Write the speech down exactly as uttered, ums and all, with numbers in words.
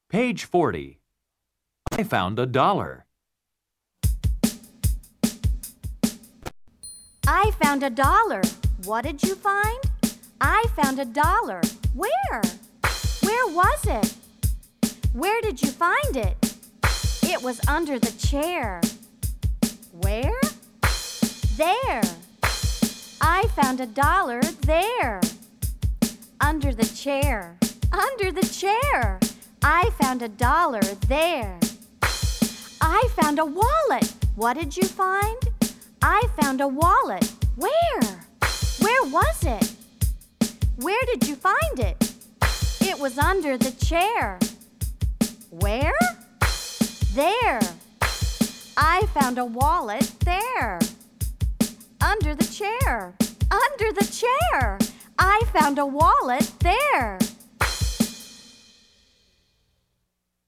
Page forty. I found a dollar. I found a dollar. What did you find? I found a dollar. Where? Where was it? Where did you find it? It was under the chair. Where? There. I found a dollar there. Under the chair. Under the chair. I found a dollar there. I found a wallet. What did you find? I found a wallet. Where? Where was it? Where did you find it? It was under the chair. Where? There. I found a wallet there. Under the chair. Under the chair. I found a wallet there.